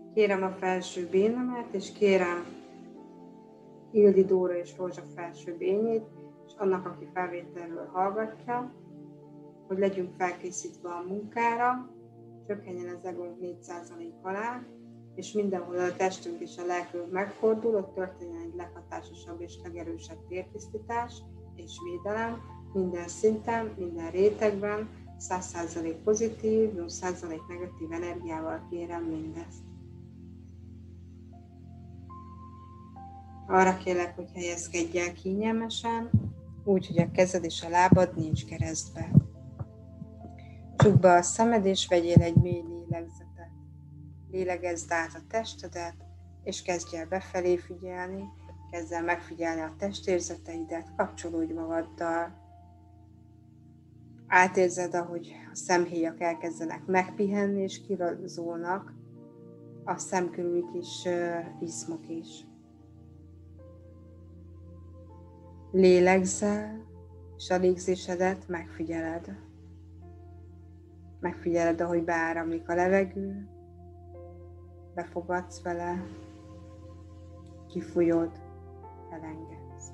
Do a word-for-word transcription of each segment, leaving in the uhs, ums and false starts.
Kérem a felső bénemet, és kérem Ildi Dóra és Rózsa felső bényét, és annak, aki felvételről hallgatja, hogy legyünk felkészítve a munkára, csökkenjen az egónk négy százalék alá, és mindenhol a testünk és a lelkünk megfordul, ott történjen egy leghatásosabb és legerősebb tértisztítás és védelem minden szinten, minden rétegben, száz százalék pozitív, nulla százalék negatív energiával kérem mindezt. Arra kérlek, hogy helyezkedj el kényelmesen, úgy, hogy a kezed és a lábad nincs keresztbe. Csukd be a szemed, és vegyél egy mély lélegzetet. Lélegezd át a testedet, és kezdj el befelé figyelni, kezdj el megfigyelni a testérzeteidet, kapcsolódj magaddal. Átérzed, ahogy a szemhéjak elkezdenek megpihenni, és kirazulnak a szem körüli kis izmok is. Lélegzel, és a légzésedet megfigyeled. Megfigyeled, ahogy beáramlik a levegő, befogadsz vele, kifújod, elengedsz.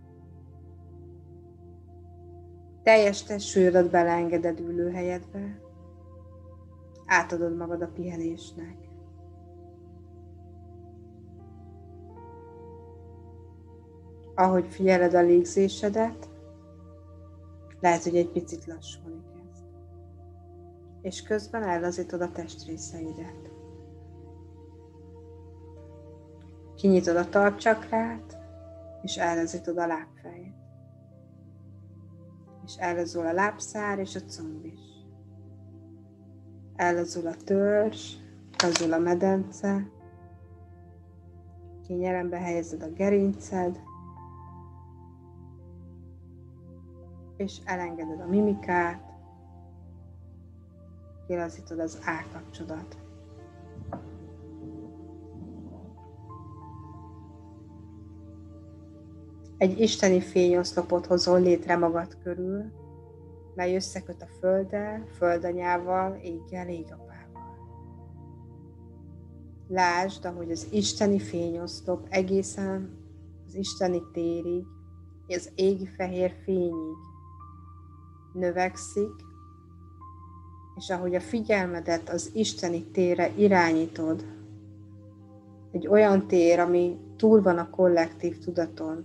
Teljes testsúlyodat beleengeded ülőhelyedbe, átadod magad a pihenésnek. Ahogy figyeled a légzésedet, lehet, hogy egy picit lassulni kezd. És közben ellazítod a testrészeidet. Kinyitod a talpcsakrát, és ellazítod a lábfejét. És ellazul a lábszár és a comb is. Ellazul a törzs, lazul a medence, kényelembe helyezed a gerinced, és elengeded a mimikát, kilazítod az állkapcsodat. Egy isteni fényoszlopot hozol létre magad körül, mely összeköt a földdel, földanyával, éggel, égapával. Lásd, ahogy az isteni fényoszlop egészen az isteni térig, az égi fehér fényig növekszik, és ahogy a figyelmedet az isteni térre irányítod, egy olyan tér, ami túl van a kollektív tudaton,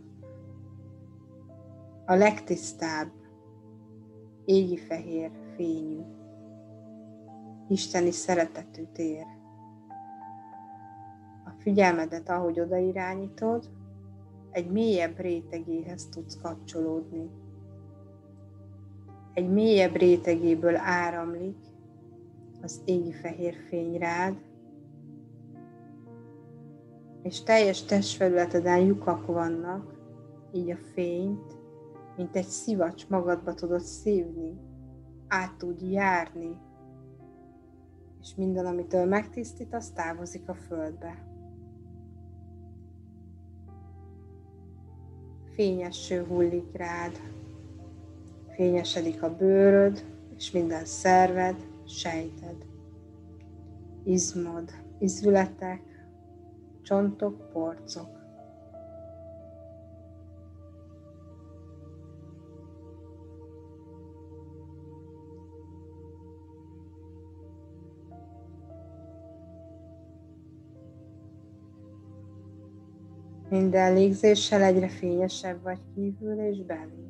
a legtisztább, égi fehér fényű, isteni szeretetű tér. A figyelmedet, ahogy odairányítod, egy mélyebb rétegéhez tudsz kapcsolódni. Egy mélyebb rétegéből áramlik az égi fehér fény rád, és teljes testfelületeden lyukak vannak, így a fényt, mint egy szivacs magadba tudod szívni, át tud járni, és minden, amitől megtisztít, az távozik a földbe. Fényesső hullik rád, fényesedik a bőröd, és minden szerved, sejted, izmod, izületek, csontok, porcok. Minden légzéssel egyre fényesebb vagy kívül és belül.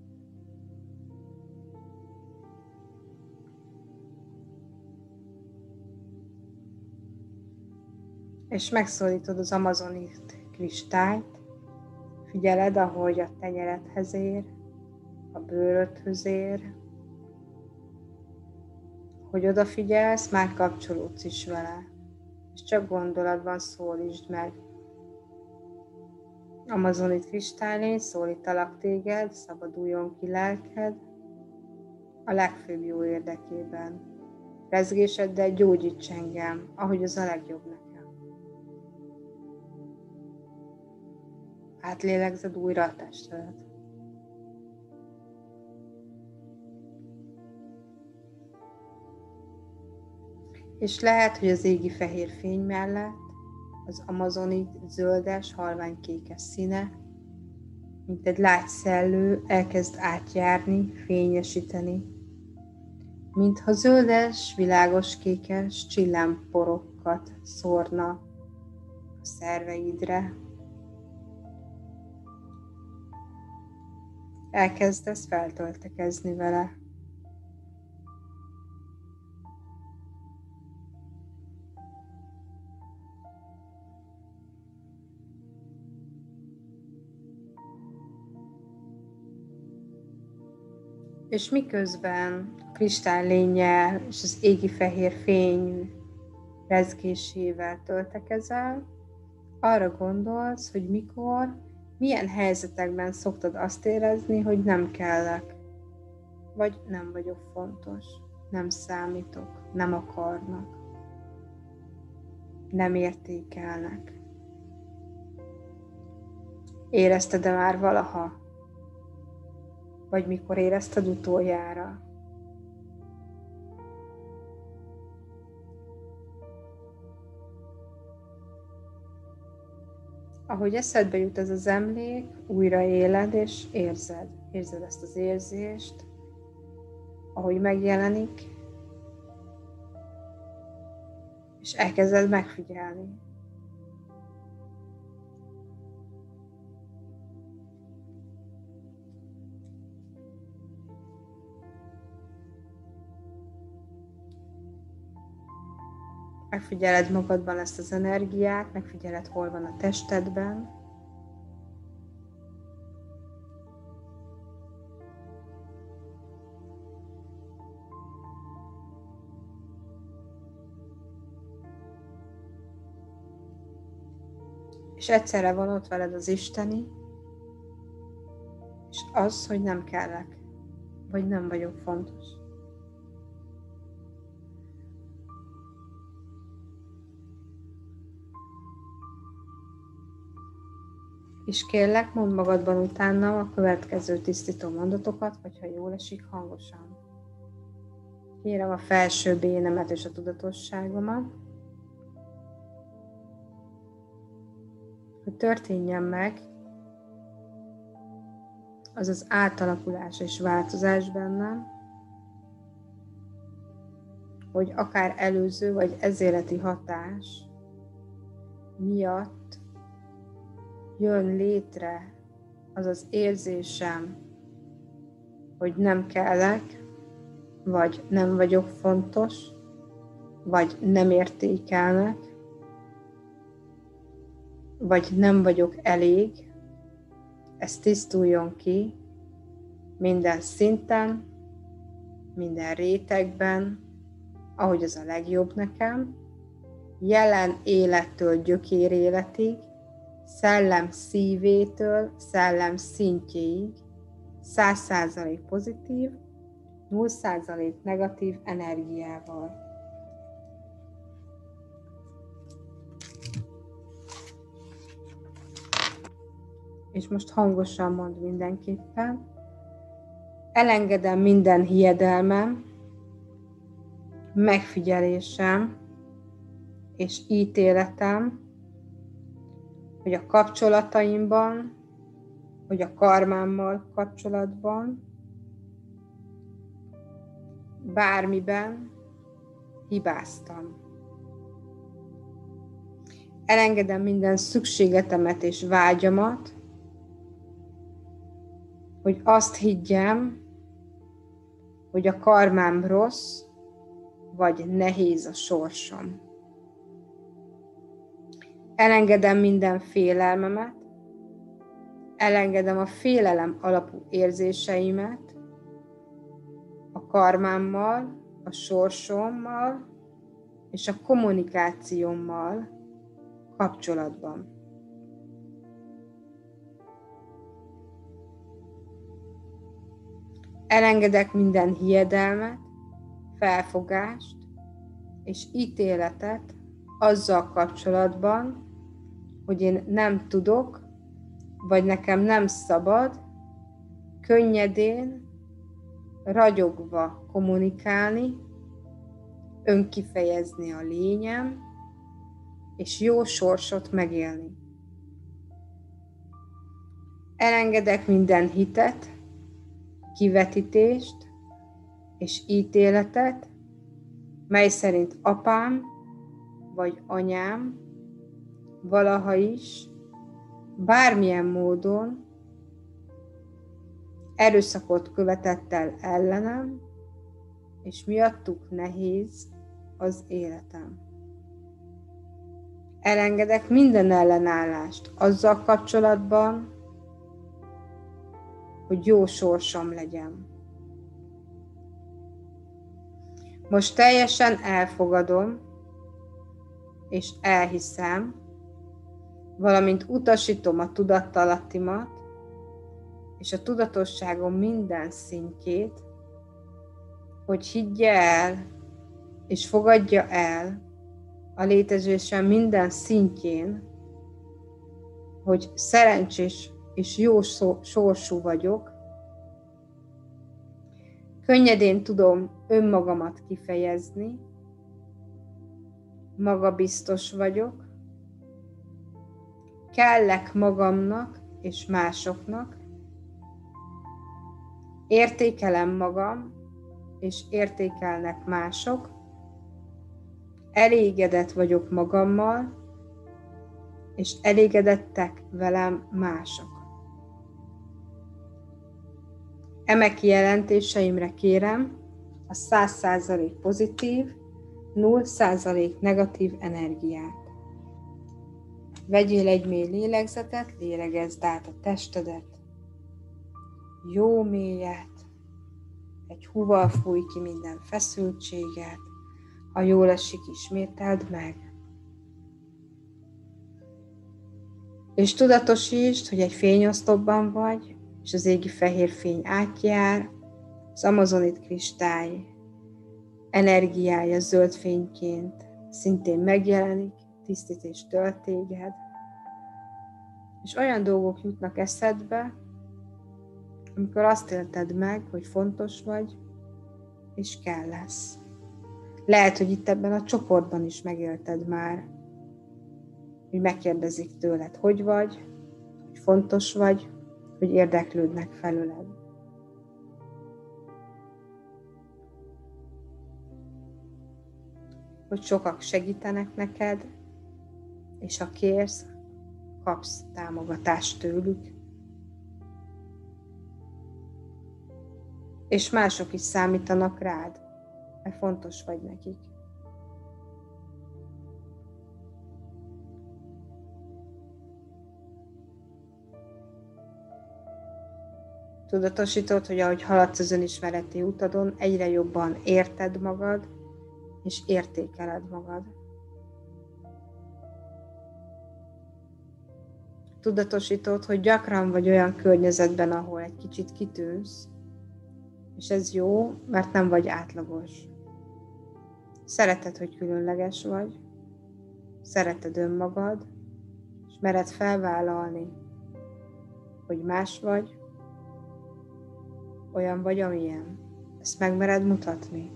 És megszólítod az amazonit kristályt, figyeled, ahogy a tenyeredhez ér, a bőrödhöz ér, hogy odafigyelsz, már kapcsolódsz is vele, és csak gondolatban szólítsd meg. Amazonit kristálylény, szólítalak téged, szabaduljon ki lelked a legfőbb jó érdekében. Rezgéseddel gyógyíts engem, ahogy az a legjobb nekem. Átlélegzed újra a testedet. És lehet, hogy az égi fehér fény mellett az amazonit zöldes, halványkékes színe, mint egy lágy szellő elkezd átjárni, fényesíteni, mintha zöldes, világos kékes csillámporokat szórna a szerveidre. Elkezdesz feltöltekezni vele. És miközben a kristálylényel és az égi fehér fény rezgésével töltekezel, arra gondolsz, hogy mikor, milyen helyzetekben szoktad azt érezni, hogy nem kellek, vagy nem vagyok fontos, nem számítok, nem akarnak, nem értékelnek. Érezted-e már valaha? Vagy mikor érezted utoljára? Ahogy eszedbe jut ez az emlék, újra éled és érzed. Érzed ezt az érzést, ahogy megjelenik, és elkezded megfigyelni. Megfigyeled magadban ezt az energiát, megfigyeled, hol van a testedben. És egyszerre van ott veled az isteni, és az, hogy nem kellek, vagy nem vagyok fontos. És kérlek, mondd magadban utána a következő tisztító mondatokat, vagy ha jól esik, hangosan. Kérem a felső bénemet és a tudatosságomat, hogy történjen meg az az átalakulás és változás bennem, hogy akár előző vagy ezéleti hatás miatt jön létre az az érzésem, hogy nem kellek, vagy nem vagyok fontos, vagy nem értékelnek, vagy nem vagyok elég. Ez tisztuljon ki minden szinten, minden rétegben, ahogy az a legjobb nekem, jelen élettől gyökér életig, szellem szívétől szellem szintjéig, száz százalék pozitív, nulla százalék negatív energiával. És most hangosan mond mindenképpen, elengedem minden hiedelmem, megfigyelésem és ítéletem, hogy a kapcsolataimban, hogy a karmámmal kapcsolatban, bármiben hibáztam. Elengedem minden szükségetemet és vágyamat, hogy azt higgyem, hogy a karmám rossz, vagy nehéz a sorsom. Elengedem minden félelmemet, elengedem a félelem alapú érzéseimet a karmámmal, a sorsommal és a kommunikációmmal kapcsolatban. Elengedek minden hiedelmet, felfogást és ítéletet azzal kapcsolatban, hogy én nem tudok, vagy nekem nem szabad könnyedén, ragyogva kommunikálni, önkifejezni a lényem, és jó sorsot megélni. Elengedek minden hitet, kivetítést és ítéletet, mely szerint apám vagy anyám valaha is bármilyen módon erőszakot követett el ellenem, és miattuk nehéz az életem. Elengedek minden ellenállást azzal kapcsolatban, hogy jó sorsom legyen. Most teljesen elfogadom, és elhiszem, valamint utasítom a tudattalattimat, és a tudatosságom minden szintjét, hogy higgye el, és fogadja el a létezésem minden szintjén, hogy szerencsés és jó sorsú vagyok, könnyedén tudom önmagamat kifejezni, magabiztos vagyok, kellek magamnak és másoknak, értékelem magam, és értékelnek mások, elégedett vagyok magammal, és elégedettek velem mások. Eme kijelentéseimre kérem a száz százalék pozitív, nulla százalék negatív energiát. Vegyél egy mély lélegzetet, lélegezd át a testedet, jó mélyet, egy húval fújj ki minden feszültséget, ha jól esik, ismételd meg. És tudatosítsd, hogy egy fényoszlopban vagy, és az égi fehér fény átjár, az amazonit kristály energiája zöld fényként szintén megjelenik, tisztít és tölt téged, és olyan dolgok jutnak eszedbe, amikor azt élted meg, hogy fontos vagy, és kell lesz. Lehet, hogy itt ebben a csoportban is megélted már, hogy megkérdezik tőled, hogy vagy, hogy fontos vagy, hogy érdeklődnek felőled. Hogy sokak segítenek neked, és ha kérsz, kapsz támogatást tőlük. És mások is számítanak rád, mert fontos vagy nekik. Tudatosítod, hogy ahogy haladsz az önismereti utadon, egyre jobban érted magad, és értékeled magad. Tudatosítod, hogy gyakran vagy olyan környezetben, ahol egy kicsit kitűnsz, és ez jó, mert nem vagy átlagos. Szereted, hogy különleges vagy, szereted önmagad, és mered felvállalni, hogy más vagy, olyan vagy, amilyen. Ezt megmered mutatni.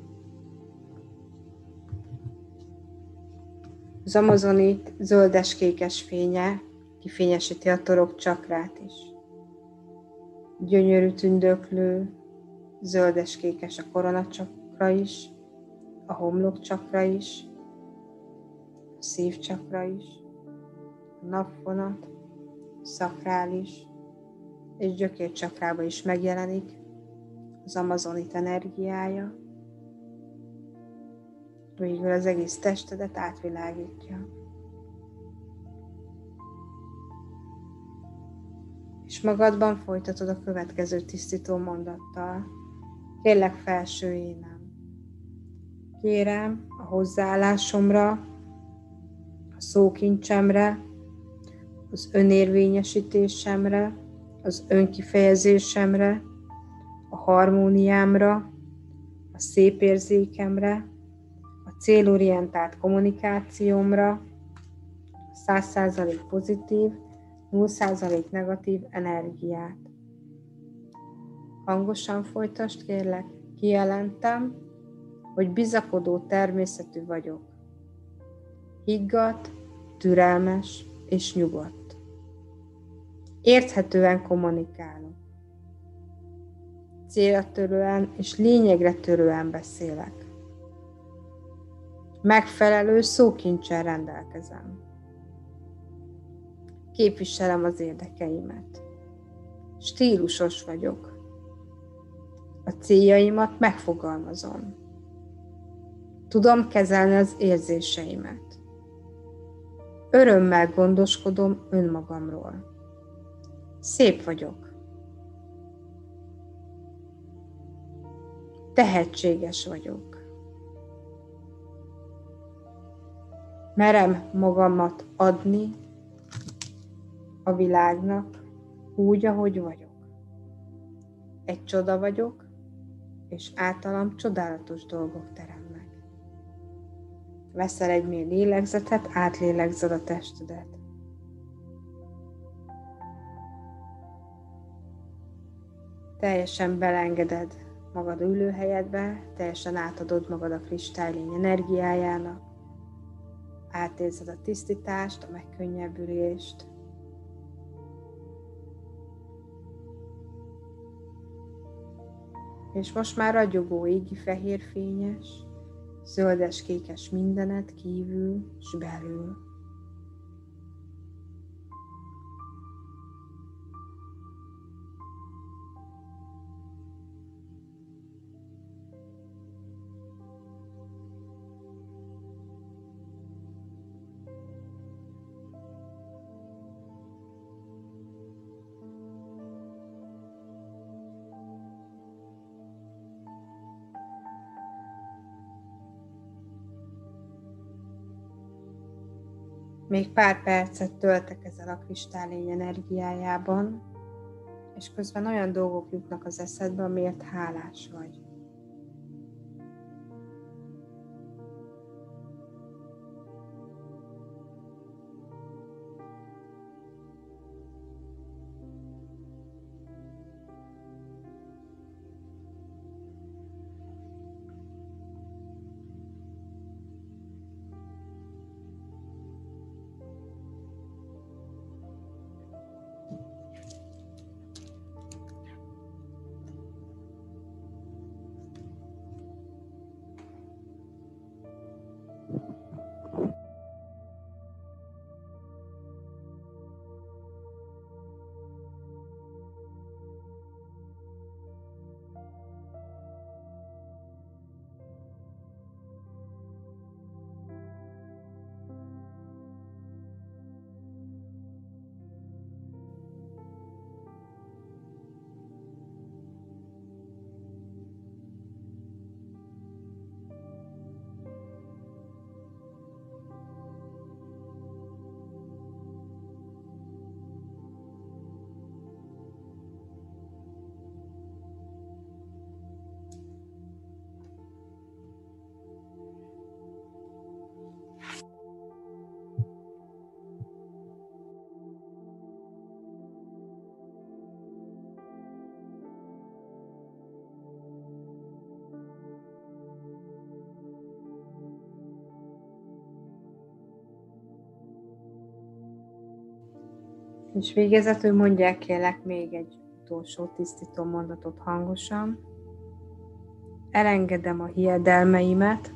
Az amazonit zöldes-kékes fénye kifényesíti a torok csakrát is. Gyönyörű tündöklő, zöldes-kékes a koronacsakra is, a homlokcsakra is, a szívcsakra is, a napvonat, a szakrális és gyökércsakrába is megjelenik az amazonit energiája, végül az egész testedet átvilágítja. És magadban folytatod a következő tisztító mondattal. Kérlek felső énem. Kérem a hozzáállásomra, a szókincsemre, az önérvényesítésemre, az önkifejezésemre, a harmóniámra, a szép érzékemre, a célorientált kommunikációmra, a száz százalék pozitív, nulla százalék negatív energiát. Hangosan folytasd, kérlek, kijelentem, hogy bizakodó természetű vagyok. Higgadt, türelmes és nyugodt. Érthetően kommunikálok. Célra törően és lényegre törően beszélek. Megfelelő szókincsel rendelkezem. Képviselem az érdekeimet. Stílusos vagyok. A céljaimat megfogalmazom. Tudom kezelni az érzéseimet. Örömmel gondoskodom önmagamról. Szép vagyok. Tehetséges vagyok. Merem magamat adni a világnak úgy, ahogy vagyok. Egy csoda vagyok, és általam csodálatos dolgok teremnek. Veszel egy mély lélegzetet, átlélegzed a testedet. Teljesen belengeded magad ülőhelyedbe, teljesen átadod magad a kristálylény energiájának, átérzed a tisztítást, a megkönnyebbülést. És most már ragyogó égi fehér fényes, zöldes-kékes mindenet kívül és belül. Még pár percet töltek ezzel a kristálylény energiájában, és közben olyan dolgok jutnak az eszedbe, amiért hálás vagy. És végezetül mondják kérlek még egy utolsó tisztító mondatot hangosan. Elengedem a hiedelmeimet,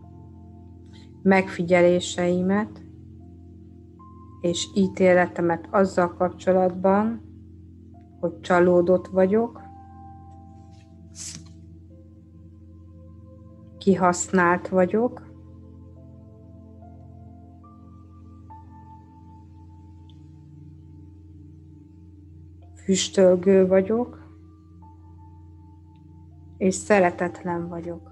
megfigyeléseimet és ítéletemet azzal kapcsolatban, hogy csalódott vagyok, kihasznált vagyok, füstölgő vagyok, és szeretetlen vagyok.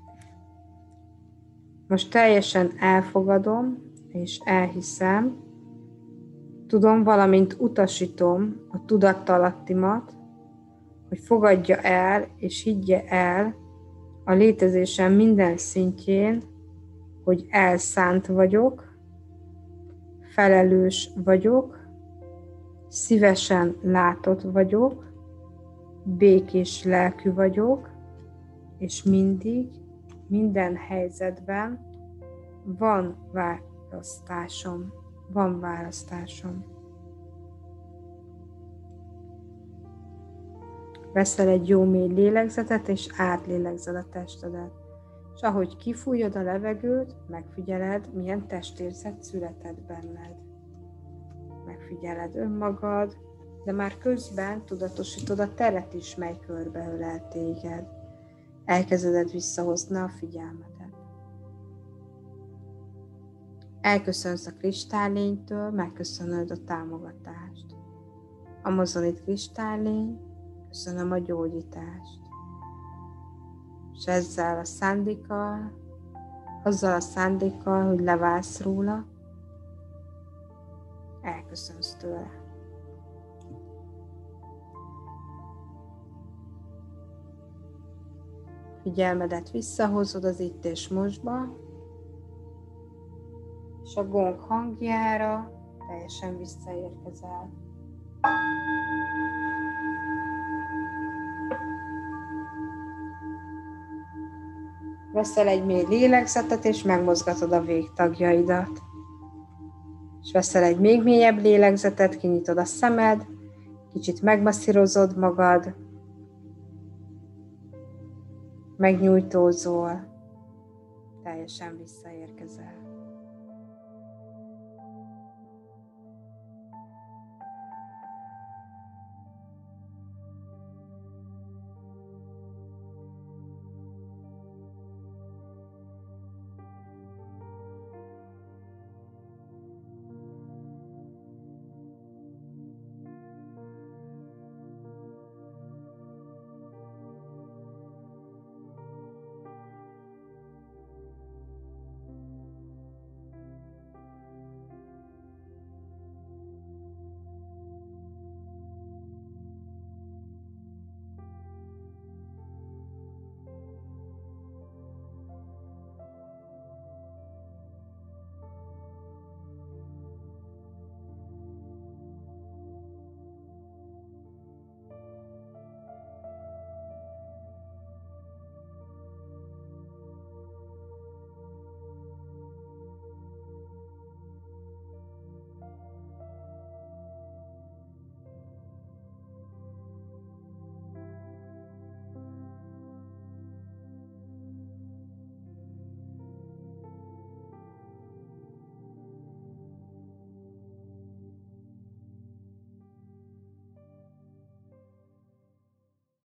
Most teljesen elfogadom, és elhiszem, tudom, valamint utasítom a tudattalattimat, hogy fogadja el, és higgye el a létezésem minden szintjén, hogy elszánt vagyok, felelős vagyok, szívesen látott vagyok, békés lelkű vagyok, és mindig minden helyzetben van választásom. Van választásom. Veszel egy jó mély lélegzetet, és átlélegzed a testedet. És ahogy kifújod a levegőt, megfigyeled, milyen testérzet született benned. Megfigyeled önmagad, de már közben tudatosítod a teret is, mely körbeölel téged. Elkezded visszahozni a figyelmedet. Elköszönsz a kristálylénytől, megköszönöd a támogatást. Amazonit kristállylény, köszönöm a gyógyítást. És ezzel a szándékkal, azzal a szándékkal, hogy leválsz róla, elköszönsz tőle. Figyelmedet visszahozod az itt és mostba, és a gong hangjára teljesen visszaérkezel. Veszel egy mély lélegzetet, és megmozgatod a végtagjaidat. És veszel egy még mélyebb lélegzetet, kinyitod a szemed, kicsit megmasszírozod magad, megnyújtózol, teljesen visszaérkezel.